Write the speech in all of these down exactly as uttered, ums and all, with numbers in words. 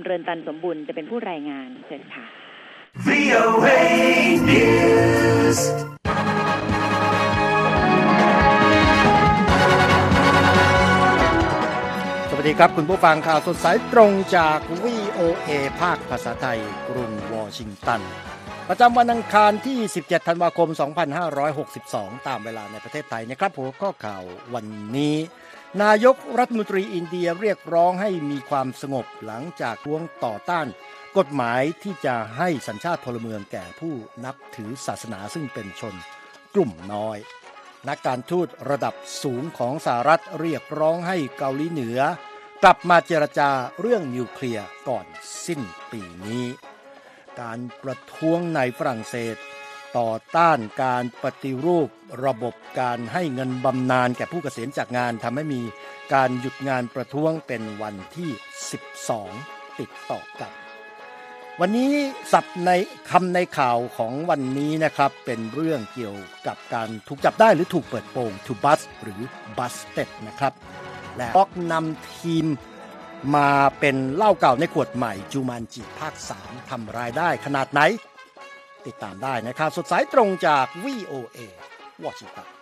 เรือนตันสมบุญจะเป็นผู้รายงานเชิญค่ะวี โอ เอ News สวัสดีครับคุณผู้ฟังข่าวสดสายตรงจาก วี โอ เอ ภาคภาษาไทยกรุงวอชิงตันประจำวันอังคารที่สิบเจ็ดธันวาคมสองพันห้าร้อยหกสิบสองตามเวลาในประเทศไทยนะครับหัวข้อข่าววันนี้นายกรัฐมนตรีอินเดียเรียกร้องให้มีความสงบหลังจากท้วงต่อต้านกฎหมายที่จะให้สัญชาติพลเมืองแก่ผู้นับถือศาสนาซึ่งเป็นชนกลุ่มน้อยนักการทูตระดับสูงของสหรัฐเรียกร้องให้เกาหลีเหนือกลับมาเจรจาเรื่องนิวเคลียร์ก่อนสิ้นปีนี้การประท้วงในฝรั่งเศสต่อต้านการปฏิรูประบบการให้เงินบำนาญแก่ผู้เกษียณจากงานทำให้มีการหยุดงานประท้วงเป็นวันที่สิบสองติดต่อกันวันนี้ศัพท์ในคำในข่าวของวันนี้นะครับเป็นเรื่องเกี่ยวกับการถูกจับได้หรือถูกเปิดโปง to bust หรือ busted นะครับและออกนำทีมมาเป็นเหล้าเก่าในขวดใหม่จูมานจิภาคสามทำรายได้ขนาดไหนติดตามได้นะครับสดสายตรงจาก วี โอ เอ วอชิงตัน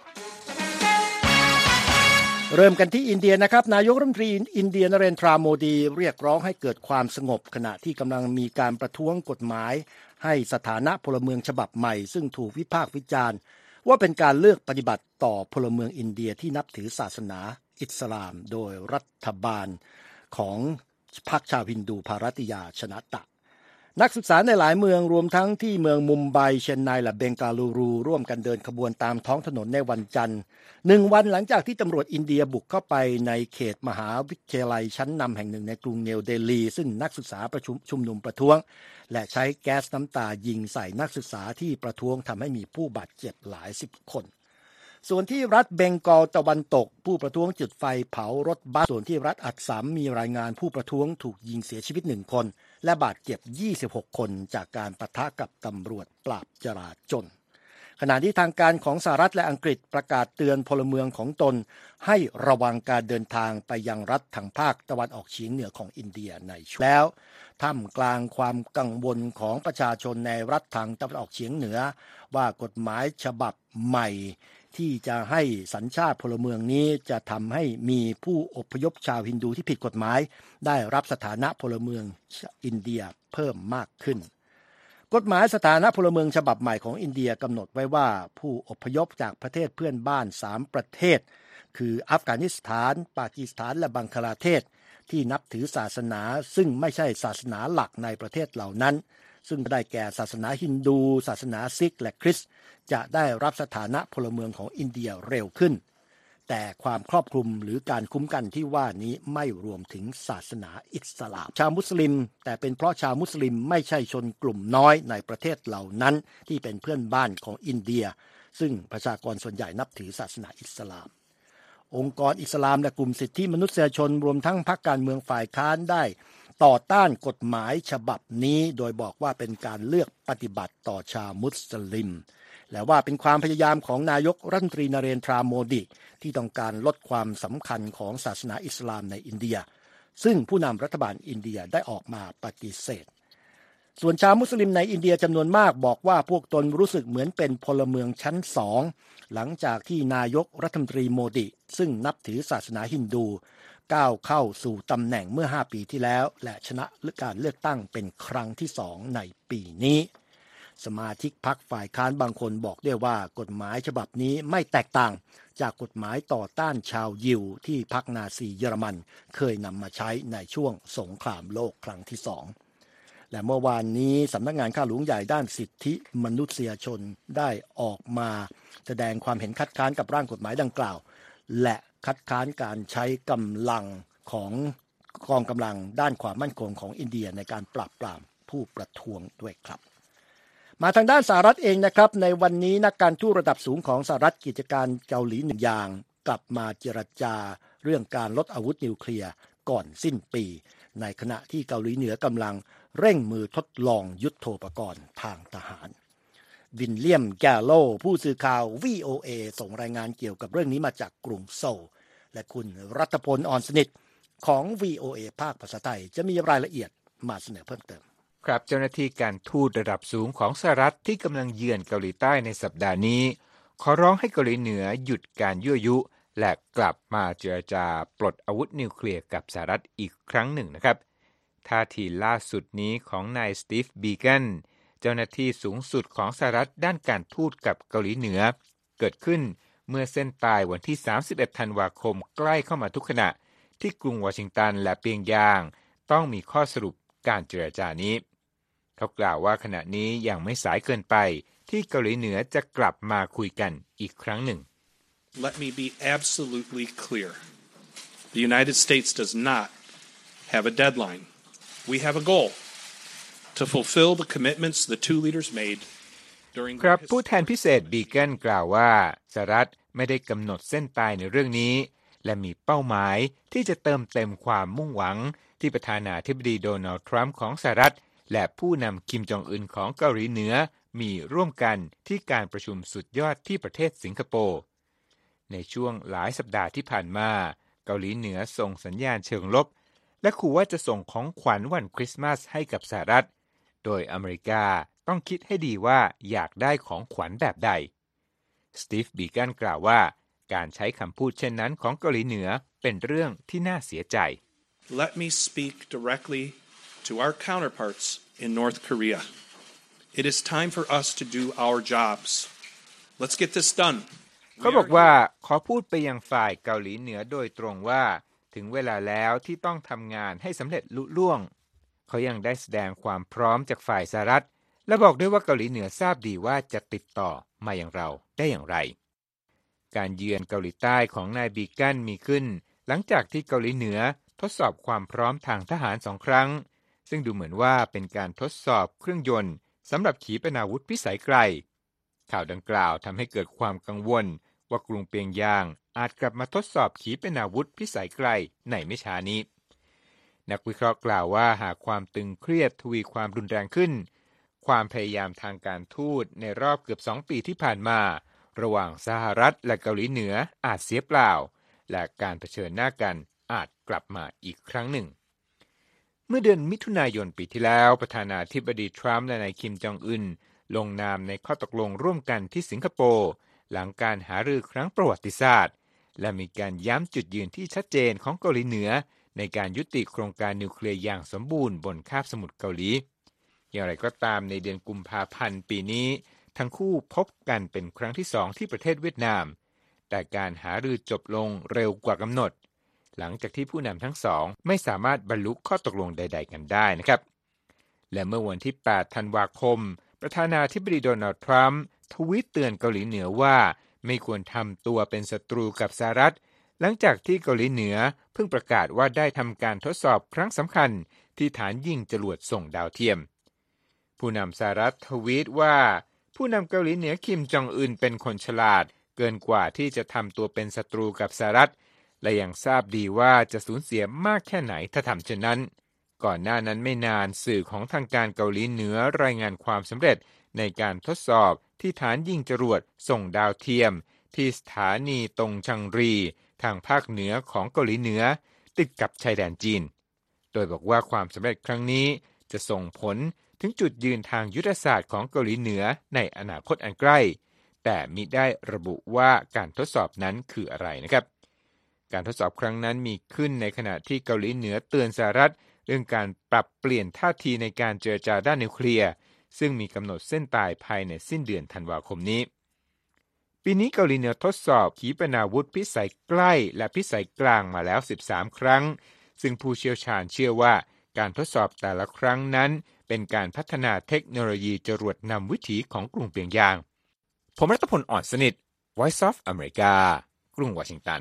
เริ่มกันที่อินเดียนะครับนายกรัฐมนตรีอินเดียนเรนทราโมดีเรียกร้องให้เกิดความสงบขณะที่กำลังมีการประท้วงกฎหมายให้สถานะพลเมืองฉบับใหม่ซึ่งถูกวิพากษ์วิจารณ์ว่าเป็นการเลือกปฏิบัติต่อพลเมืองอินเดียที่นับถือศาสนาอิสลามโดยรัฐบาลของพรรคชาวฮินดูภารัตยาชนะตะนักศึกษาในหลายเมืองรวมทั้งที่เมืองมุมไบเชนไนและเบงกาลูรูร่วมกันเดินขบวนตามท้องถนนในวันจันทร์หนึ่งวันหลังจากที่ตำรวจอินเดียบุกเข้าไปในเขตมหาวิทยาลัยชั้นนำแห่งหนึ่งในกรุงนิวเดลีซึ่งนักศึกษาประชุมชุมนุมประท้วงและใช้แก๊สน้ำตายิงใส่นักศึกษาที่ประท้วงทำให้มีผู้บาดเจ็บหลายสิบคนส่วนที่รัฐเบงกอลตะวันตกผู้ประท้วงจุดไฟเผารถบัสส่วนที่รัฐอัสสัมมีรายงานผู้ประท้วงถูกยิงเสียชีวิตหนึ่งคนและบาดเจ็บยี่สิบหกคนจากการปะทะกับตำรวจปราบจลาจลขณะที่ทางการของสหรัฐและอังกฤษประกาศเตือนพลเมืองของตนให้ระวังการเดินทางไปยังรัฐทางภาคตะวันออกเฉียงเหนือของอินเดียในช่วงแล้วท่ามกลางความกังวลของประชาชนในรัฐทางตะวันออกเฉียงเหนือว่ากฎหมายฉบับใหม่ที่จะให้สัญชาติพลเมืองนี้จะทำให้มีผู้อพยพชาวฮินดูที่ผิดกฎหมายได้รับสถานะพลเมืองอินเดียเพิ่มมากขึ้นกฎหมายสถานะพลเมืองฉบับใหม่ของอินเดียกำหนดไว้ว่าผู้อพยพจากประเทศเพื่อนบ้านสามประเทศคืออัฟกานิสถานปากีสถานและบังคลาเทศที่นับถือศาสนาซึ่งไม่ใช่ศาสนาหลักในประเทศเหล่านั้นซึ่งได้แก่ศาสนาฮินดูศาสนาซิกและคริสต์จะได้รับสถานะพลเมืองของอินเดียเร็วขึ้นแต่ความครอบคลุมหรือการคุ้มกันที่ว่านี้ไม่รวมถึงศาสนาอิสลามชาวมุสลิมแต่เป็นเพราะชาวมุสลิมไม่ใช่ชนกลุ่มน้อยในประเทศเหล่านั้นที่เป็นเพื่อนบ้านของอินเดียซึ่งประชากรส่วนใหญ่นับถือศาสนาอิสลามองค์กรอิสลามและกลุ่มสิทธิมนุษยชนรวมทั้งพรรคการเมืองฝ่ายค้านได้ต่อต้านกฎหมายฉบับนี้โดยบอกว่าเป็นการเลือกปฏิบัติต่อชาวมุสลิมและว่าเป็นความพยายามของนายกรัฐมนตรีนเรนทราโมดีที่ต้องการลดความสำคัญของศาสนาอิสลามในอินเดียซึ่งผู้นำรัฐบาลอินเดียได้ออกมาปฏิเสธส่วนชาวมุสลิมในอินเดียจำนวนมากบอกว่าพวกตนรู้สึกเหมือนเป็นพลเมืองชั้นสองหลังจากที่นายกรัฐมนตรีโมดีซึ่งนับถือศาสนาฮินดูก้าวเข้าสู่ตำแหน่งเมื่อห้าปีที่แล้วและชนะการเลือกตั้งเป็นครั้งที่สองในปีนี้สมาชิกพรรคฝ่ายค้านบางคนบอกได้ว่ากฎหมายฉบับนี้ไม่แตกต่างจากกฎหมายต่อต้านชาวยิวที่พรรคนาซีเยอรมันเคยนำมาใช้ในช่วงสงครามโลกครั้งที่สองและเมื่อวานนี้สำนักงานข้าหลวงใหญ่ด้านสิทธิมนุษยชนได้ออกมาแสดงความเห็นคัดค้านกับร่างกฎหมายดังกล่าวและคัดค้านการใช้กำลังของกองกำลังด้านความมั่นคงของอินเดียในการปราบปรามผู้ประท้วงด้วยครับมาทางด้านสหรัฐเองนะครับในวันนี้นักการทูตระดับสูงของสหรัฐกิจการเกาหลีหนึ่งอย่างกลับมาเจรจาเรื่องการลดอาวุธนิวเคลียร์ก่อนสิ้นปีในขณะที่เกาหลีเหนือกำลังเร่งมือทดลองยุทโธปกรณ์ทางทหารวินเลียมแกลโลผู้สื่อข่าว วี โอ เอ ส่งรายงานเกี่ยวกับเรื่องนี้มาจากกรุงโซลและคุณรัตพลอ่อนสนิทของ วี โอ เอ ภาคภาษาไทยจะมีรายละเอียดมาเสนอเพิ่มเติมครับเจ้าหน้าที่การทูตระดับสูงของสหรัฐที่กำลังเยือนเกาหลีใต้ในสัปดาห์นี้ขอร้องให้เกาหลีเหนือหยุดการยั่วยุและกลับมาเจรจาปลดอาวุธนิวเคลียร์กับสหรัฐอีกครั้งหนึ่งนะครับท่าทีล่าสุดนี้ของนายสตีฟบีแกนเจ้าหน้าที่สูงสุดของสหรัฐด้านการทูตกับเกาหลีเหนือเกิดขึ้นเมื่อเส้นตายวันที่สามสิบเอ็ดธันวาคมใกล้เข้ามาทุกขณะที่กรุงวอชิงตันและเปียงยางต้องมีข้อสรุปการเจรจานี้เขากล่าวว่าขณะนี้ยังไม่สายเกินไปที่เกาหลีเหนือจะกลับมาคุยกันอีกครั้งหนึ่ง Let me be absolutely clear. The United States does not have a deadline. We have a goal to fulfill the commitments the two leaders made during ครับผู้แทนพิเศษบีเกนกล่าวว่าสหรัฐไม่ได้กำหนดเส้นตายในเรื่องนี้และมีเป้าหมายที่จะเติมเต็มความมุ่งหวังที่ประธานาธิบดีโดนัลด์ทรัมป์ของสหรัฐและผู้นำคิมจองอึนของเกาหลีเหนือมีร่วมกันที่การประชุมสุดยอดที่ประเทศสิงคโปร์ในช่วงหลายสัปดาห์ที่ผ่านมาเกาหลีเหนือส่งสัญญาณเชิงลบและขู่ว่าจะส่งของขวัญวันคริสต์มาสให้กับสหรัฐโดยอเมริกาต้องคิดให้ดีว่าอยากได้ของขวัญแบบใดสตีฟบีแกนกล่าวว่าการใช้คำพูดเช่นนั้นของเกาหลีเหนือเป็นเรื่องที่น่าเสียใจ Let me speak directly to our counterparts in North Korea. It is time for us to do our jobs. Let's get this done. เขาบอกว่าขอพูดไปยังฝ่ายเกาหลีเหนือโดยตรงว่าถึงเวลาแล้วที่ต้องทำงานให้สำเร็จลุล่วงเขายังได้แสดงความพร้อมจากฝ่ายสหรัฐและบอกด้วยว่าเกาหลีเหนือทราบดีว่าจะติดต่อมาอย่างเราได้อย่างไรการเยือนเกาหลีใต้ของนายบีแกนมีขึ้นหลังจากที่เกาหลีเหนือทดสอบความพร้อมทางทหารสองครั้งซึ่งดูเหมือนว่าเป็นการทดสอบเครื่องยนต์สำหรับขีปนาวุธพิสัยไกลข่าวดังกล่าวทำให้เกิดความกังวลว่ากรุงเปียงยางอาจกลับมาทดสอบขีปนาวุธพิสัยไกลในไม่ช้านี้นักวิเคราะห์กล่าวว่าหากความตึงเครียดทวีความรุนแรงขึ้นความพยายามทางการทูตในรอบเกือบสองปีที่ผ่านมาระหว่างสหรัฐและเกาหลีเหนืออาจเสียเปล่าและการเผชิญหน้ากันอาจกลับมาอีกครั้งหนึ่งเมื่อเดือนมิถุนายนปีที่แล้วประธานาธิบดีทรัมป์และนายคิมจองอึนลงนามในข้อตกลงร่วมกันที่สิงคโปร์หลังการหารือครั้งประวัติศาสตร์และมีการย้ำจุดยืนที่ชัดเจนของเกาหลีเหนือในการยุติโครงการนิวเคลียร์อย่างสมบูรณ์บนคาบสมุทรเกาหลีอย่างไรก็ตามในเดือนกุมภาพันธ์ปีนี้ทั้งคู่พบกันเป็นครั้งที่สองที่ประเทศเวียดนามแต่การหารือจบลงเร็วกว่ากำหนดหลังจากที่ผู้นำทั้งสองไม่สามารถบรรลุข้อตกลงใดๆกันได้นะครับและเมื่อวันที่แปดธันวาคมประธานาธิบดีโดนัลด์ทรัมป์ทวีตเตือนเกาหลีเหนือว่าไม่ควรทำตัวเป็นศัตรูกับสหรัฐหลังจากที่เกาหลีเหนือเพิ่งประกาศว่าได้ทำการทดสอบครั้งสำคัญที่ฐานยิงจรวดส่งดาวเทียมผู้นำสหรัฐทวีตว่าผู้นำเกาหลีเหนือคิมจองอึนเป็นคนฉลาดเกินกว่าที่จะทำตัวเป็นศัตรูกับสหรัฐและยังทราบดีว่าจะสูญเสียมากแค่ไหนถ้าทำเช่นนั้นก่อนหน้านั้นไม่นานสื่อของทางการเกาหลีเหนือรายงานความสำเร็จในการทดสอบที่ฐานยิงจรวดส่งดาวเทียมที่สถานีตงชังรีทางภาคเหนือของเกาหลีเหนือติดกับชายแดนจีนโดยบอกว่าความสำเร็จครั้งนี้จะส่งผลถึงจุดยืนทางยุทธศาสตร์ของเกาหลีเหนือในอนาคตอันใกล้แต่มิได้ระบุว่าการทดสอบนั้นคืออะไรนะครับการทดสอบครั้งนั้นมีขึ้นในขณะที่เกาหลีเหนือเตือนสหรัฐเรื่องการปรับเปลี่ยนท่าทีในการเจรจาด้านนิวเคลียร์ซึ่งมีกำหนดเส้นตายภายในสิ้นเดือนธันวาคมนี้ปีนี้เกาหลีเหนือทดสอบขีปนาวุธพิสัยใกล้และพิสัยกลางมาแล้วสิบสามครั้งซึ่งผู้เชี่ยวชาญเชื่อว่าการทดสอบแต่ละครั้งนั้นเป็นการพัฒนาเทคโนโลยีจรวดนำวิถีของกรุงเปียงยางผมรัตพล อ่อนสนิท Voice of America กรุงวอชิงตัน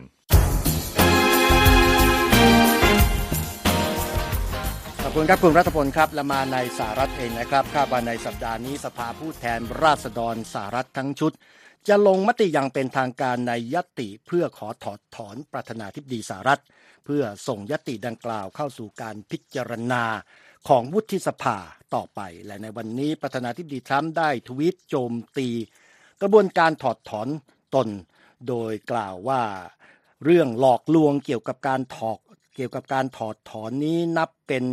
ขอบคุณครับคุณรัตพลครับและมาในสหรัฐเองนะครับคาดว่าในสัปดาห์นี้สภาผู้แทนราษฎรสหรัฐทั้งชุดจะลงมติอย่างเป็นทางการในญัตติเพื่อขอถอดถอนประธานาธิบดีสหรัฐเพื่อส่งญัตติดังกล่าวเข้าสู่การพิจารณาของวุฒิสภาต่อไปและในวันนี้ประธานาธิบดีทรัมป์ได้ทวีตโจมตีกระบวนการถอดถอนตนโดยกล่าวว่าเรื่องหลอกลวงเกี่ยวกับการถอดเกี่ยวกับการถอดถอนนี้นับเป็น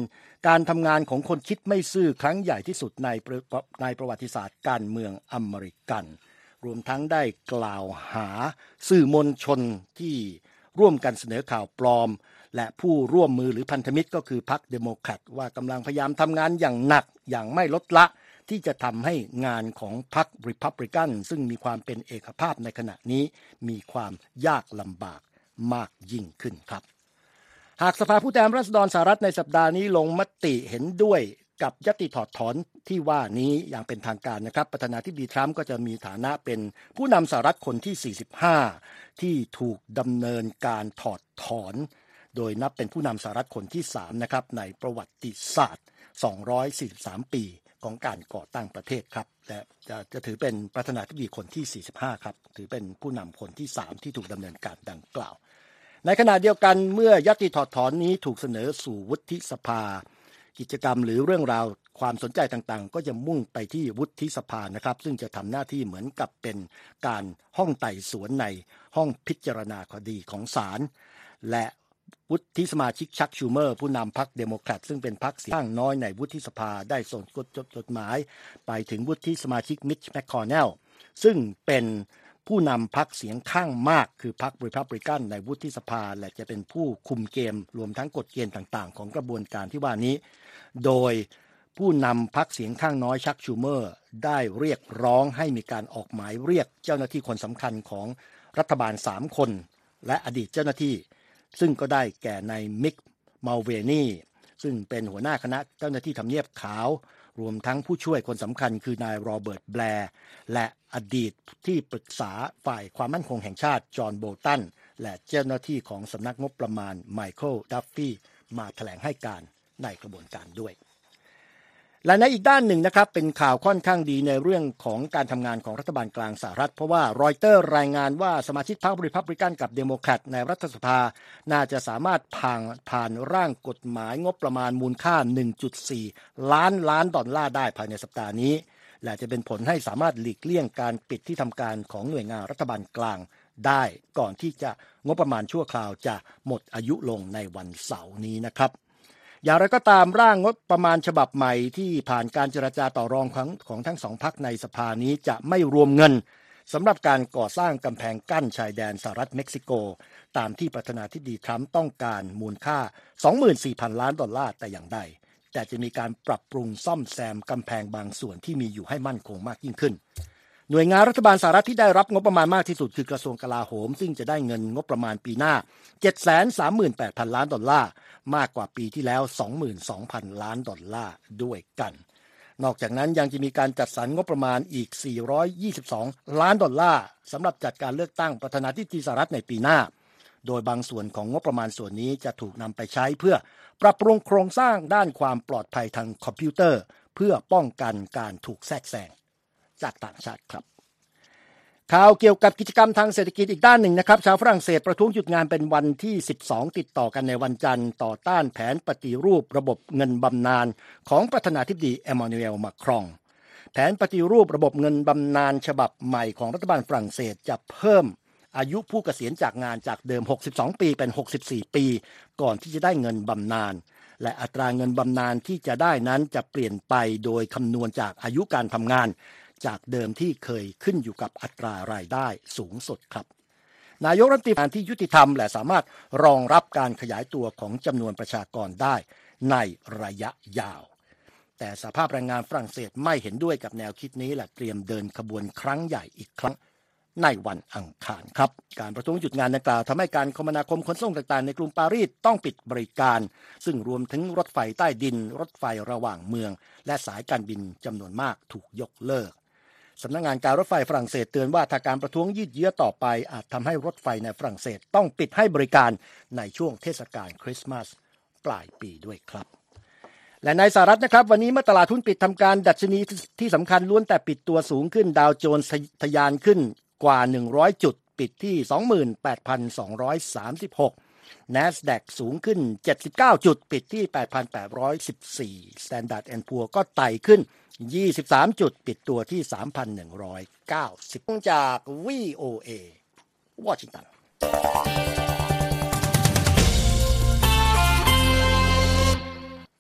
การทำงานของคนคิดไม่ซื่อครั้งใหญ่ที่สุดในในประวัติศาสตร์การเมืองอเมริกันรวมทั้งได้กล่าวหาสื่อมวลชนที่ร่วมกันเสนอข่าวปลอมและผู้ร่วมมือหรือพันธมิตรก็คือพรรคเดโมแครตว่ากำลังพยายามทำงานอย่างหนักอย่างไม่ลดละที่จะทำให้งานของพรรคริพับลิกันซึ่งมีความเป็นเอกภาพในขณะนี้มีความยากลำบากมากยิ่งขึ้นครับหากสภาผู้แทนราษฎรสหรัฐในสัปดาห์นี้ลงมติเห็นด้วยกับญัตติถอดถอนที่ว่านี้อย่างเป็นทางการนะครับประธานาธิบดีทรัมป์ก็จะมีฐานะเป็นผู้นำสหรัฐคนที่สี่สิบห้าที่ถูกดำเนินการถอดถอนโดยนับเป็นผู้นำสหรัฐคนที่สามนะครับในประวัติศาสตร์สองร้อยสี่สิบสามปีของการก่อตั้งประเทศครับและจะจะถือเป็นประธานาธิบดีคนที่สี่สิบห้าครับถือเป็นผู้นำคนที่สามที่ถูกดำเนินการดังกล่าวในขณะเดียวกันเมื่อญัตติถอดถอนนี้ถูกเสนอสู่วุฒิสภากิจกรรมหรือเรื่องราวความสนใจต่างๆก็จะมุ่งไปที่วุฒิสภานะครับซึ่งจะทำหน้าที่เหมือนกับเป็นการห้องไต่สวนในห้องพิจารณาคดีของศาลและวุฒิสมาชิกชักชูเมอร์ผู้นำพรรคเดโมแครตซึ่งเป็นพรรคเสียงข้างน้อยในวุฒิสภาได้ส่งจดหมายไปถึงวุฒิสมาชิกมิชแมคคอนเนลซึ่งเป็นผู้นำพรรคเสียงข้างมากคือพรรครีพับลิกันในวุฒิสภาและจะเป็นผู้คุมเกมรวมทั้งกฎเกณฑ์ต่างๆของกระบวนการที่ว่านี้โดยผู้นำพรรคเสียงข้างน้อยชักชูเมอร์ได้เรียกร้องให้มีการออกหมายเรียกเจ้าหน้าที่คนสำคัญของรัฐบาลสามคนและอดีตเจ้าหน้าที่ซึ่งก็ได้แก่นายมิกมัลเวนีซึ่งเป็นหัวหน้าคณะเจ้าหน้าที่ทำเนียบขาวรวมทั้งผู้ช่วยคนสำคัญคือนายโรเบิร์ตแบร์และอดีตที่ปรึกษาฝ่ายความมั่นคงแห่งชาติจอห์นโบลตันและเจ้าหน้าที่ของสำนักงบประมาณไมเคิลดัฟฟี่มาแถลงให้การในกระบวนการด้วยและในอีกด้านหนึ่งนะครับเป็นข่าวค่อนข้างดีในเรื่องของการทำงานของรัฐบาลกลางสหรัฐเพราะว่ารอยเตอร์รายงานว่าสมาชิกพรรครีพับลิกันกับเดโมแครตในรัฐสภาน่าจะสามารถผ่านผ่านร่างกฎหมายงบประมาณมูลค่า หนึ่งจุดสี่ ล้านล้านดอลลาร์ได้ภายในสัปดาห์นี้และจะเป็นผลให้สามารถหลีกเลี่ยงการปิดที่ทำการของหน่วยงานรัฐบาลกลางได้ก่อนที่จะงบประมาณชั่วคราวจะหมดอายุลงในวันเสาร์นี้นะครับอย่างไรก็ตามร่างงบประมาณฉบับใหม่ที่ผ่านการเจรจาต่อรองของของทั้งสองพรรคในสภานี้จะไม่รวมเงินสำหรับการก่อสร้างกำแพงกั้นชายแดนสหรัฐเม็กซิโกตามที่ประธานาธิบดีทรัมป์ต้องการมูลค่า สองหมื่นสี่พัน ล้านดอลลาร์แต่อย่างใดแต่จะมีการปรับปรุงซ่อมแซมกำแพงบางส่วนที่มีอยู่ให้มั่นคงมากยิ่งขึ้นหน่วยงานรัฐบาลสหรัฐที่ได้รับงบประมาณมากที่สุดคือกระทรวงกลาโหมซึ่งจะได้เงินงบประมาณปีหน้า เจ็ดแสนสามหมื่นแปดพัน ล้านดอลลาร์มากกว่าปีที่แล้ว สองหมื่นสองพัน ล้านดอลลาร์ด้วยกันนอกจากนั้นยังจะมีการจัดสรรงบประมาณอีกสี่ร้อยยี่สิบสองล้านดอลลาร์สำหรับจัดการเลือกตั้งประธานาธิบดีสหรัฐในปีหน้าโดยบางส่วนของงบประมาณส่วนนี้จะถูกนำไปใช้เพื่อปรับปรุงโครงสร้างด้านความปลอดภัยทางคอมพิวเตอร์เพื่อป้องกันการถูกแทรกแซงจากต่างชาติครับข่าวเกี่ยวกับกิจกรรมทางเศรษฐกิจอีกด้านหนึ่งนะครับชาวฝรั่งเศสประท้วงหยุดงานเป็นวันที่สิบสองติดต่อกันในวันจันทร์ต่อต้านแผนปฏิรูประบบเงินบำนาญของประธานาธิบดีเอมมานูเอล มาครองแผนปฏิรูประบบเงินบำนาญฉบับใหม่ของรัฐบาลฝรั่งเศสจะเพิ่มอายุผู้เกษียณจากงานจากเดิมหกสิบสองปีเป็นหกสิบสี่ปีก่อนที่จะได้เงินบำนาญและอัตราเงินบำนาญที่จะได้นั้นจะเปลี่ยนไปโดยคำนวณจากอายุการทำงานจากเดิมที่เคยขึ้นอยู่กับอัตรารายได้สูงสุดครับนายกรัฐมนตรีที่ยุติธรรมและสามารถรองรับการขยายตัวของจำนวนประชากรได้ในระยะยาวแต่สหภาพแรงงานฝรั่งเศสไม่เห็นด้วยกับแนวคิดนี้และเตรียมเดินขบวนครั้งใหญ่อีกครั้งในวันอังคารครับการประท้วงหยุดงานดังกล่าวทำให้การคมนาคมขนส่งต่างๆในกรุงปารีสต้องปิดบริการซึ่งรวมถึงรถไฟใต้ดินรถไฟระหว่างเมืองและสายการบินจำนวนมากถูกยกเลิกสำนักงานการรถไฟฝรั่งเศสเตือนว่าถ้าการประท้วงยืดเยื้อต่อไปอาจทำให้รถไฟในฝรั่งเศสต้องปิดให้บริการในช่วงเทศกาลคริสต์มาสปลายปีด้วยครับและในสหรัฐนะครับวันนี้เมื่อตลาดหุ้นปิดทำการดัชนีที่สำคัญล้วนแต่ปิดตัวสูงขึ้นดาวโจนส์ทะยานขึ้นกว่าหนึ่งร้อยจุดปิดที่ สองหมื่นแปดพันสองร้อยสามสิบหก NASDAQ สูงขึ้นเจ็ดสิบเก้าจุดปิดที่ แปดพันแปดร้อยสิบสี่ Standard แอนด์ Poor's ก็ไต่ขึ้นยี่สิบสามจุดปิดตัวที่ สามพันหนึ่งร้อยเก้าสิบ จาก วี โอ เอ วอชิงตัน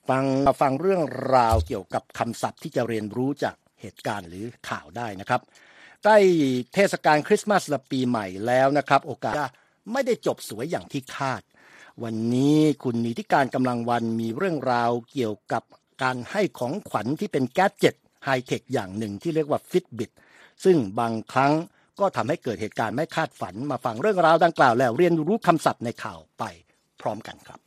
ฟังฟังเรื่องราวเกี่ยวกับคำศัพท์ที่จะเรียนรู้จากเหตุการณ์หรือข่าวได้นะครับใกล้เทศกาลคริสต์มาสและปีใหม่แล้วนะครับโอกาสไม่ได้จบสวยอย่างที่คาดวันนี้คุณนิติการกำลังวันมีเรื่องราวเกี่ยวกับการให้ของขวัญที่เป็นแกดเจ็ตไฮเทคอย่างหนึ่งที่เรียกว่า Fitbit ซึ่งบางครั้งก็ทำให้เกิดเหตุการณ์ไม่คาดฝันมาฟังเรื่องราวดังกล่าวแล้วเรียนรู้คำศัพท์ในข่าวไปพร้อมกันครับ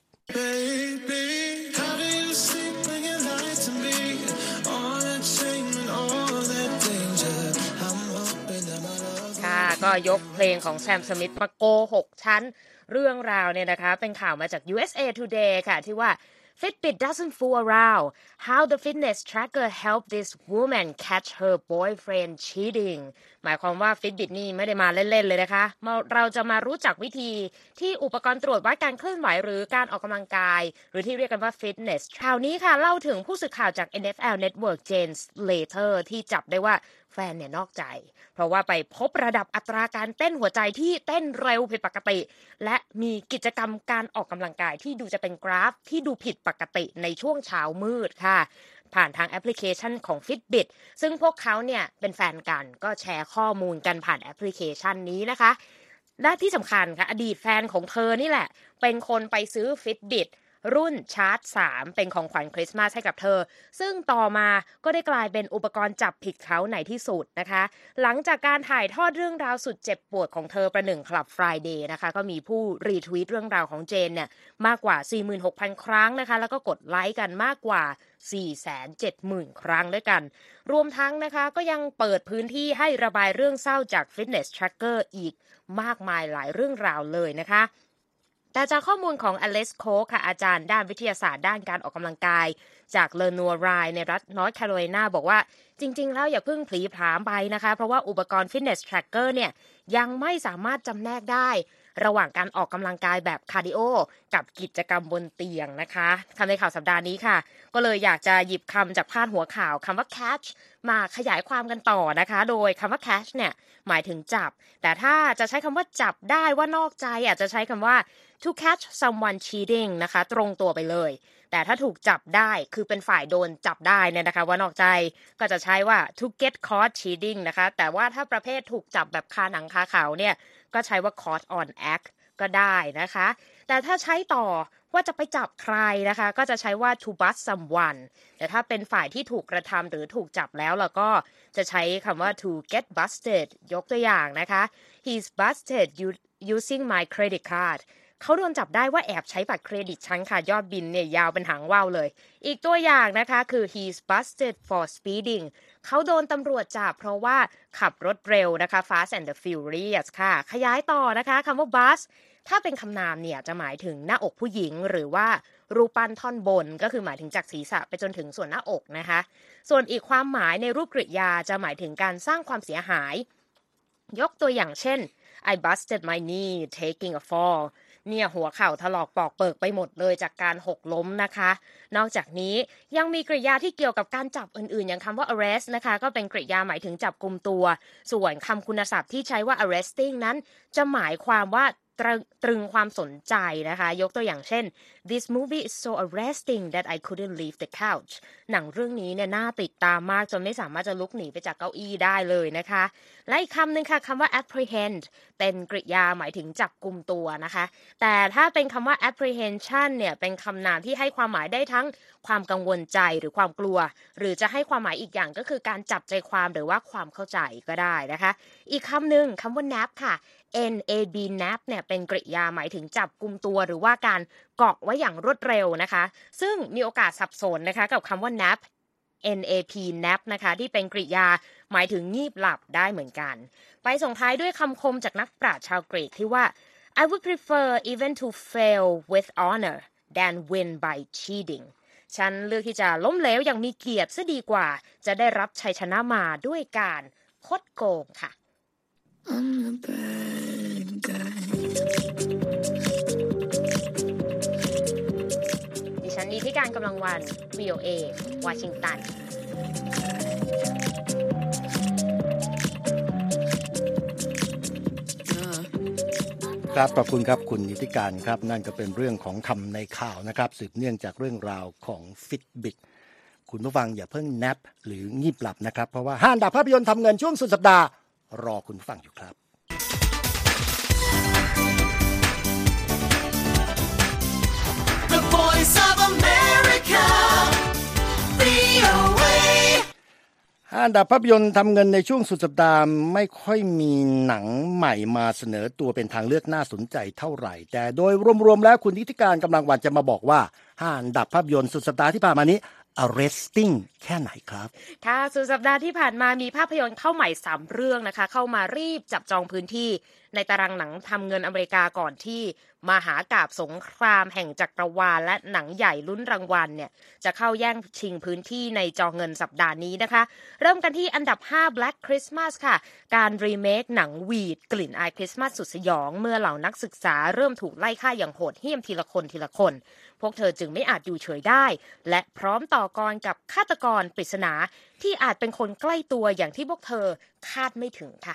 ค่ะก็ยกเพลงของแซมสมิธมาโกหกชั้นเรื่องราวเนี่ยนะคะเป็นข่าวมาจาก ยู เอส เอ Today ค่ะที่ว่า Fitbit doesn't fool around how the fitness tracker helped this woman catch her boyfriend cheating หมายความว่า Fitbit นี่ไม่ได้มาเล่นๆเลยนะคะเราจะมารู้จักวิธีที่อุปกรณ์ตรวจวัดการเคลื่อนไหวหรือการออกกำลังกายหรือที่เรียกกันว่า fitness ข่าวนี้ค่ะเล่าถึงผู้สื่อข่าวจาก เอ็น เอฟ แอล Network Jane Slater ที่จับได้ว่าแฟนเนี่ยนอกใจเพราะว่าไปพบระดับอัตราการเต้นหัวใจที่เต้นเร็วผิดปกติและมีกิจกรรมการออกกำลังกายที่ดูจะเป็นกราฟที่ดูผิดปกติในช่วงเช้ามืดค่ะผ่านทางแอปพลิเคชันของ Fitbit ซึ่งพวกเขาเนี่ยเป็นแฟนกันก็แชร์ข้อมูลกันผ่านแอปพลิเคชันนี้นะคะและที่สำคัญค่ะอดีตแฟนของเธอนี่แหละเป็นคนไปซื้อ Fitbitรุ่นชาร์จสามเป็นของขวัญคริสต์มาสให้กับเธอซึ่งต่อมาก็ได้กลายเป็นอุปกรณ์จับผิดเขาในที่สุดนะคะหลังจากการถ่ายทอดเรื่องราวสุดเจ็บปวดของเธอประหนึ่งคลับ Friday นะคะก็มีผู้รีทวีตเรื่องราวของเจนเนี่ยมากกว่า สี่หมื่นหกพัน ครั้งนะคะแล้วก็กดไลค์กันมากกว่า สี่แสนเจ็ดหมื่น ครั้งด้วยกันรวมทั้งนะคะก็ยังเปิดพื้นที่ให้ระบายเรื่องเศร้าจาก Fitness Tracker อีกมากมายหลายเรื่องราวเลยนะคะแต่จากข้อมูลของอเล็กซ์โคค่ะอาจารย์ด้านวิทยาศาสตร์ด้านการออกกำลังกายจากเลอนัวไรในรัฐนอร์ทแคโรไลนาบอกว่าจริงๆแล้วอย่าเพิ่งผลีผลามไปนะคะเพราะว่าอุปกรณ์ Fitness Tracker เนี่ยยังไม่สามารถจำแนกได้ระหว่างการออกกำลังกายแบบคาร์ดิโอกับกิจกรรมบนเตียงนะคะคำในข่าวสัปดาห์นี้ค่ะก็เลยอยากจะหยิบคำจากพาดหัวข่าวคำว่า catch มาขยายความกันต่อนะคะโดยคำว่า catch เนี่ยหมายถึงจับแต่ถ้าจะใช้คำว่าจับได้ว่านอกใจอาจจะใช้คำว่า to catch someone cheating นะคะตรงตัวไปเลยแต่ถ้าถูกจับได้คือเป็นฝ่ายโดนจับได้เนี่ยนะคะว่านอกใจก็จะใช้ว่า to get caught cheating นะคะแต่ว่าถ้าประเภทถูกจับแบบคาหนังคาเขาเนี่ยก็ใช้ว่า caught on act ก็ได้นะคะแต่ถ้าใช้ต่อว่าจะไปจับใครนะคะก็จะใช้ว่า to bust someone แต่ถ้าเป็นฝ่ายที่ถูกกระทำหรือถูกจับแล้วแล้วก็จะใช้คำว่า to get busted ยกตัวอย่างนะคะ he's busted using my credit cardเขาโดนจับได้ว่าแอบใช้บัตรเครดิตฉันค่ะยอดบินเนี่ยยาวเป็นหางว่าวเลยอีกตัวอย่างนะคะคือ he's busted for speeding เขาโดนตำรวจจับเพราะว่าขับรถเร็วนะคะ fast and the furious ค่ะขยายต่อนะคะคำว่า bust ถ้าเป็นคำนามเนี่ยจะหมายถึงหน้าอกผู้หญิงหรือว่ารูปปั้นท่อนบนก็คือหมายถึงจากศีรษะไปจนถึงส่วนหน้าอกนะคะส่วนอีกความหมายในรูปกริยาจะหมายถึงการสร้างความเสียหายยกตัวอย่างเช่น I busted my knee taking a fallเนี่ยหัวเข่าถลอกปอกเปิกไปหมดเลยจากการหกล้มนะคะนอกจากนี้ยังมีกริยาที่เกี่ยวกับการจับอื่นๆอย่างคำว่า arrest นะคะก็เป็นกริยาหมายถึงจับกุมตัวส่วนคำคุณศัพท์ที่ใช้ว่า arresting นั้นจะหมายความว่าตรึงความสนใจนะคะยกตัวอย่างเช่น This movie is so arresting that I couldn't leave the couch หนังเรื่องนี้เนี่ยน่าติดตามมากจนไม่สามารถจะลุกหนีไปจากเก้าอี้ได้เลยนะคะและอีกคำหนึ่งค่ะคำว่า apprehend เป็นกริยาหมายถึงจับกุมตัวนะคะแต่ถ้าเป็นคำว่า apprehension เนี่ยเป็นคำนามที่ให้ความหมายได้ทั้งความกังวลใจหรือความกลัวหรือจะให้ความหมายอีกอย่างก็คือการจับใจความหรือว่าความเข้าใจก็ได้นะคะอีกคำหนึ่งคำว่า nap ค่ะnab nap เนี่ยเป็นกริยาหมายถึงจับกุมตัวหรือว่าการเกาะไว้อย่างรวดเร็วนะคะซึ่งมีโอกาสสับสนนะคะกับคำว่า nap nap nap นะคะที่เป็นกริยาหมายถึงงีบหลับได้เหมือนกันไปส่งท้ายด้วยคำคมจากนักปราชญ์ชาวกรีกที่ว่า I would prefer even to fail with honor than win by cheating ฉันเลือกที่จะล้มเหลวอย่างมีเกียรติซะดีกว่าจะได้รับชัยชนะมาด้วยการคดโกงค่ะI'm the bad guy ดิฉันดีที่การกำลังวัน วี โอ เอ วอชิงตันครับขอบคุณครับคุณนิติการครับนั่นก็เป็นเรื่องของคำในข่าวนะครับสืบเนื่องจากเรื่องราวของ Fitbit คุณผู้ฟังอย่าเพิ่งแนปหรืองีบหลับนะครับเพราะว่าห้าอันดับภาพยนตร์ทำเงินช่วงสุดสัปดาห์รอคุณผู้ฟังอยู่ครับ The Voice of America วี โอ เอห้าอันดับภาพยนตร์ทำเงินในช่วงสุดสัปดาห์ไม่ค่อยมีหนังใหม่มาเสนอตัวเป็นทางเลือกน่าสนใจเท่าไหร่แต่โดยรวมๆแล้วคุณนิติการกำลังวันจะมาบอกว่าห้าอันดับภาพยนตร์สุดสัปดาห์ที่ผ่านมานี้ arresting แค่ไหนครับค่ะสุดสัปดาห์ที่ผ่านมามีภาพยนตร์เข้าใหม่สามเรื่องนะคะเข้ามารีบจับจองพื้นที่ในตารางหนังทำเงินอเมริกาก่อนที่มหากาพย์สงครามแห่งจักรวาลและหนังใหญ่ลุ้นรางวัลเนี่ยจะเข้าแย่งชิงพื้นที่ในจอเงินสัปดาห์นี้นะคะเริ่มกันที่อันดับห้า Black Christmas ค่ะการรีเมคหนังวีดกลิ่นอายคริสต์มาสสุดสยองเมื่อเหล่านักศึกษาเริ่มถูกไล่ฆ่าอย่างโหดเหี้ยมทีละคนทีละคนพวกเธอจึงไม่อาจอยู่เฉยได้และพร้อมต่อกรกับฆาตกรปริศนาที่อาจเป็นคนใกล้ตัวอย่างที่พวกเธอคาดไม่ถึงค่ะ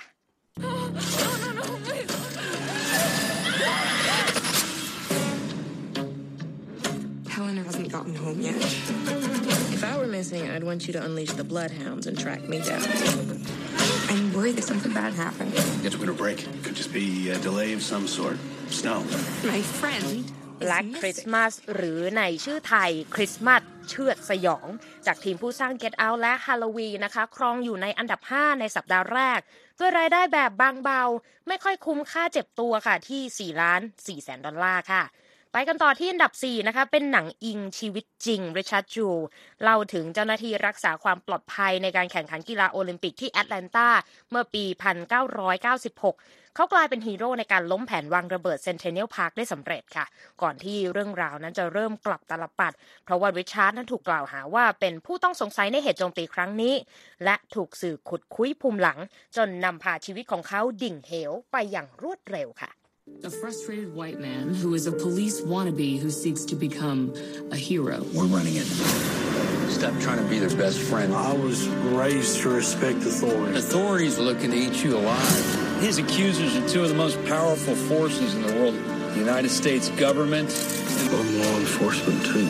Helena hasn't gotten home yet. If I were missing, I'd want you to unleash the bloodhounds and track me down. I'm worried that something bad happened. Guess we're gonna break. Could just be a delay of some sort. Snow. My friend. Black Christmas หรือในชื่อไทยคริสต์มาสเชือดสยองจากทีมผู้สร้าง Get Out และ Halloween นะคะครองอยู่ในอันดับห้าในสัปดาห์แรกด้วยรายได้แบบบางเบาไม่ค่อยคุ้มค่าเจ็บตัวค่ะที่สี่ล้านสี่แสนดอลลาร์ค่ะไปกันต่อที่อันดับสี่นะคะเป็นหนังอิงชีวิตจริง Richard Jewell เล่าถึงเจ้าหน้าที่รักษาความปลอดภัยในการแข่งขันกีฬาโอลิมปิกที่แอตแลนตาเมื่อปี หนึ่งพันเก้าร้อยเก้าสิบหกเขากลายเป็นฮีโร่ในการล้มแผนวางระเบิด Centennial Park ได้สำเร็จค่ะก่อนที่เรื่องราวนั้นจะเริ่มกลับตาลปัดเพราะว่าริชาร์ดนั้นถูกกล่าวหาว่าเป็นผู้ต้องสงสัยในเหตุโจมตีครั้งนี้และถูกสื่อขุดคุ้ยภูมิหลังจนนำพาชีวิตของเขาดิ่งเหวไปอย่างรวดเร็วค่ะ A frustrated white man who is a police wannabe who seeks to become a hero. We're running it. Stop trying to be their best friend. I was raised to respect authority. Authorities looking to eat you alive. His accusers are two of the most powerful forces in the world. The United States government and law enforcement too.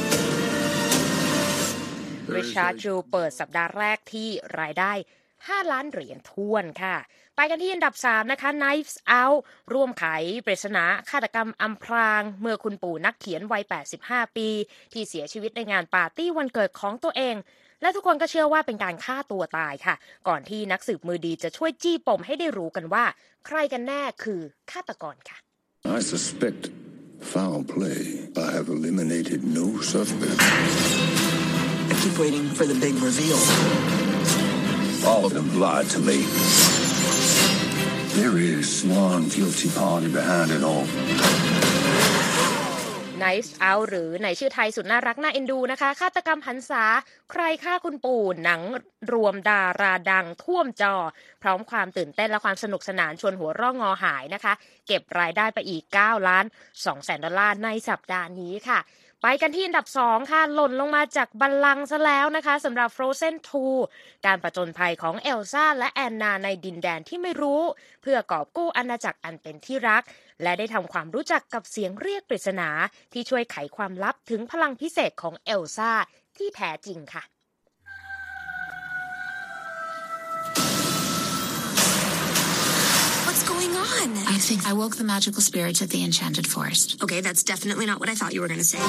Richard Jewell เปิดสัปดาห์แรกที่รายได้ห้าล้านเหรียญถ้วนค่ะไปกันที่อันดับสามนะคะ Knives Out ร่วมไขปริศนาฆาตกรรมอำพรางเมื่อคุณปู่นักเขียนวัยแปดสิบห้าปีที่เสียชีวิตในงานปาร์ตี้วันเกิดของตัวเองและทุกคนก็เชื่อว่าเป็นการฆ่าตัวตายค่ะก่อนที่นักสืบมือดีจะช่วยจี้ปมให้ได้รู้กันว่าใครกันแน่คือฆาตกรค่ะ I suspect foul play. I have eliminated no suspects. I keep waiting for the big reveal. All of them lied to me. There is one guilty party behind it all. Knives Out หรือในชื่อไทยสุดน่ารักน่าเอ็นดูนะคะฆาตกรรมหันษาใครฆ่าคุณปู่หนังรวมดาราดังท่วมจอพร้อมความตื่นเต้นและความสนุกสนานชวนหัวเร่องอหายนะคะเก็บรายได้ไปอีกเก้าล้านสองแสนดอลลาร์ในสัปดาห์นี้ค่ะไปกันที่อันดับสองค่ะหล่นลงมาจากบัลลังก์ซะแล้วนะคะสำหรับ Frozen ทู การผจญภัยของเอลซ่าและแอนนาในดินแดนที่ไม่รู้เพื่อกอบกู้อาณาจักรอันเป็นที่รักและได้ทำความรู้จักกับเสียงเรียกปริศนาที่ช่วยไขความลับถึงพลังพิเศษของเอลซ่าที่แท้จริงค่ะ What's going on? I think I woke the magical spirits at the Enchanted Forest. Okay, that's definitely not what I thought you were going to say.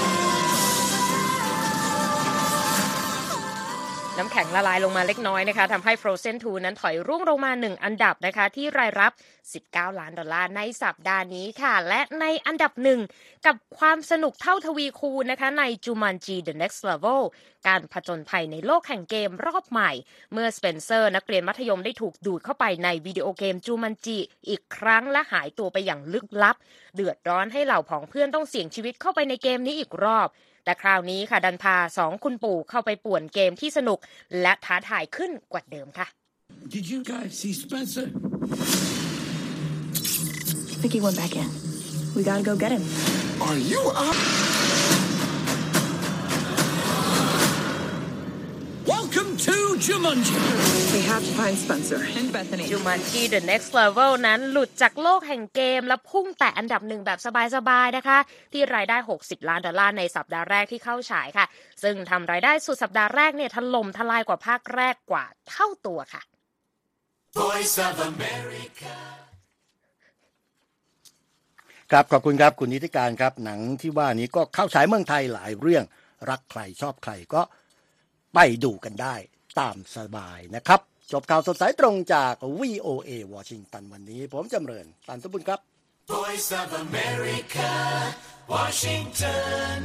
น้ำแข็งละลายลงมาเล็กน้อยนะคะทำให้ Frozen ทู นั้นถอยร่วงลงมาหนึ่งอันดับนะคะที่รายรับสิบเก้าล้านดอลลาร์ในสัปดาห์นี้ค่ะและในอันดับหนึ่งกับความสนุกเท่าทวีคูณนะคะใน Jumanji The Next Level การผจญภัยในโลกแห่งเกมรอบใหม่เมื่อสเปนเซอร์นักเรียนมัธยมได้ถูกดูดเข้าไปในวิดีโอเกม Jumanji อีกครั้งและหายตัวไปอย่างลึกลับเดือดร้อนให้เหล่าผองเพื่อนต้องเสี่ยงชีวิตเข้าไปในเกมนี้อีกรอบแต่คราวนี้ค่ะดันพาสองคุณปู่เข้าไปป่วนเกมที่สนุกและท้าทายขึ้นกว่าเดิมค่ะ Did you guys see Spencer? I think he went back in. We gotta go get him. Are you up? Welcome to Jumanji. We have to find Spencer and Bethany. Jumanji The Next Level นั้นหลุดจากโลกแห่งเกมและพุ่งแตะอันดับหนึ่งแบบสบายๆนะคะที่รายได้หกสิบล้านดอลลาร์ในสัปดาห์แรกที่เข้าฉายค่ะซึ่งทำรายได้สุดสัปดาห์แรกเนี่ยถล่มทลายกว่าภาคแรกกว่าเท่าตัวค่ะ Voice of America ครับขอบคุณครับคุณนิติการครับหนังที่ว่านี้ก็เข้าฉายเมืองไทยหลายเรื่องรักใครชอบใครก็ไปดูกันได้ตามสบายนะครับจบข่าวสดสายตรงจาก วี โอ เอ วอชิงตันวันนี้ผมจำเริญตันสมบุญครับ Voice of America Washington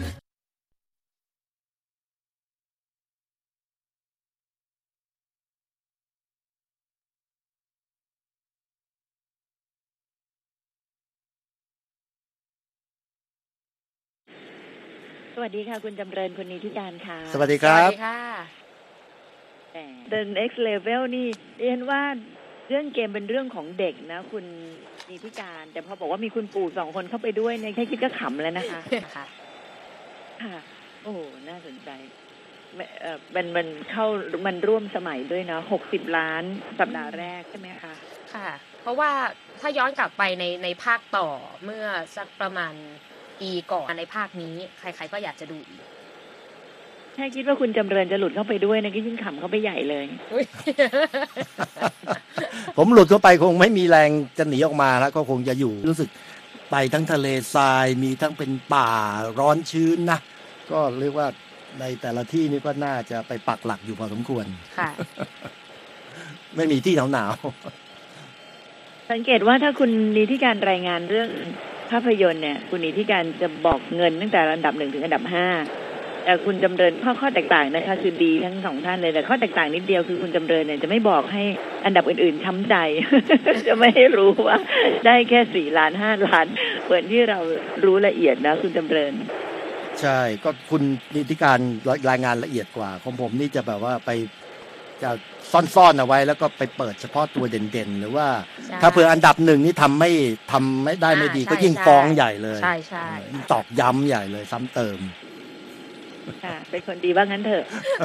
สวัสดีค่ะคุณจำเริญคุณนิติการค่ะสวัสดีครับสวัสดีค่ะ The Next Level นี่เรียนว่าเรื่องเกมเป็นเรื่องของเด็กนะคุณนิติการแต่พอบอกว่ามีคุณปู่สองคนเข้าไปด้วยเนี่ยแค่คิดก็ขำแล้วนะคะค่ะค่ะโอ้น่าสนใจเอ่อมันมันเข้ามันร่วมสมัยด้วยเนาะหกสิบล้านสัปดาห์แรกใช่ไหมคะค่ะเพราะว่าถ้าย้อนกลับไปในในภาคต่อเมื่อสักประมาณปีก่อนในภาคนี้ใครๆก็อยากจะดูอีกแค่คิดว่าคุณจำเริญจะหลุดเข้าไปด้วยนะก็ยิ่งขำเข้าไปใหญ่เลยผมหลุดเข้าไปคงไม่มีแรงจะหนีออกมาแล้วก็คงจะอยู่รู้สึกไปทั้งทะเลทรายมีทั้งเป็นป่าร้อนชื้นนะก็เรียกว่าในแต่ละที่นี่ก็น่าจะไปปักหลักอยู่พอสมควรค่ะ ไม่มีที่หนาวๆสังเกตว่าถ้าคุณนิติการรายงานเรื่องภาพยนตร์เนี่ยคุณนิติการจะบอกเงินตั้งแต่อันดับหนึ่งถึงอันดับห้าแต่คุณจำเริญข้อข้อแตกต่างนะคะคือดีทั้งสองท่านเลยแต่ข้อแตกต่างนิดเดียวคือคุณจำเริญเนี่ยจะไม่บอกให้อันดับอื่นๆช้ำใจ จะไม่ให้รู้ว่าได้แค่สี่ล้านห้าล้านเหมือนที่เรารู้ละเอียดนะคุณจำเริญใช่ก็คุณนิติการรายงานละเอียดกว่าของผมนี่จะแบบว่าไปจะซ่อนๆเอาไว้แล้วก็ไปเปิดเฉพาะตัวเด่นๆหรือว่าถ้าเผื่ออันดับหนึ่งนี่ทำไม่ทำไม่ได้ไม่ดีก็ยิ่งฟ้องใหญ่เลยใช่ใช่ยิ่งตอกย้ำใหญ่เลยซ้ำเติมค่ะเป็นคนดีว่างั้นเถอะ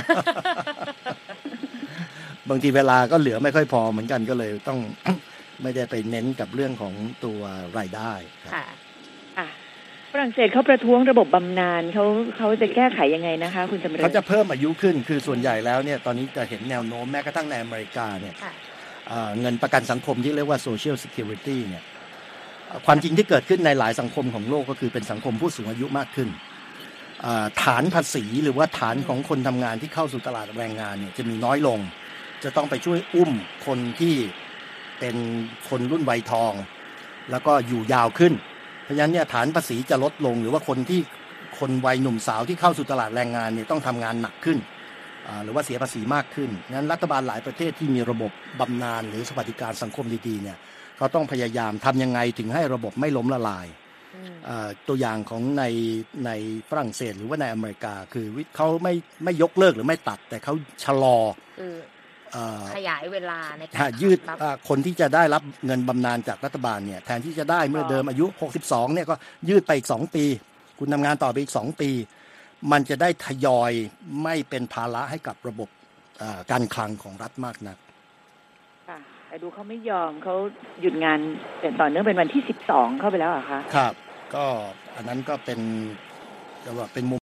บางทีเวลาก็เหลือไม่ค่อยพอเหมือนกันก็เลยต้อง ไม่ได้ไปเน้นกับเรื่องของตัวรายได้ค่ะอ่ะฝรั่งเศสเขาประท้วงระบบบำนาญเขาเขาจะแก้ไขยังไงนะคะคุณจำเริญเขาจะเพิ่มอายุขึ้นคือส่วนใหญ่แล้วเนี่ยตอนนี้จะเห็นแนวโน้มแม้กระทั่งในอเมริกาเนี่ยเงินประกันสังคมที่เรียกว่า Social Security เนี่ยความจริงที่เกิดขึ้นในหลายสังคมของโลกก็คือเป็นสังคมผู้สูงอายุมากขึ้นฐานภาษีหรือว่าฐานของคนทำงานที่เข้าสู่ตลาดแรงงานเนี่ยจะมีน้อยลงจะต้องไปช่วยอุ้มคนที่เป็นคนรุ่นวัยทองแล้วก็อยู่ยาวขึ้นเพราะฉะนั้นเนี่ยฐานภาษีจะลดลงหรือว่าคนที่คนวัยหนุ่มสาวที่เข้าสู่ตลาดแรงงานเนี่ยต้องทำงานหนักขึ้นหรือว่าเสียภาษีมากขึ้นงั้นรัฐบาลหลายประเทศที่มีระบบบำนาญหรือสวัสดิการสังคมดีๆเนี่ยเขาต้องพยายามทำยังไงถึงให้ระบบไม่ล้มละลายตัวอย่างของในในฝรั่งเศสหรือว่าในอเมริกาคือเขาไม่ไม่ยกเลิกหรือไม่ตัดแต่เขาชะลอขยายเวลาในการยืดคนที่จะได้รับเงินบำนาญจากรัฐบาลเนี่ยแทนที่จะได้เมื่อเดิมอายุหกสิบสองเนี่ยก็ยืดไปอีกสองปีคุณทำงานต่อไปอีกสองปีมันจะได้ทยอยไม่เป็นภาระให้กับระบบการคลังของรัฐมากนักค่ะแต่ดูเขาไม่ยอมเขาหยุดงานแต่ต่อเนื่องเป็นวันที่สิบสองเข้าไปแล้วเหรอคะครับก็อันนั้นก็เป็นจะว่าเป็นมุม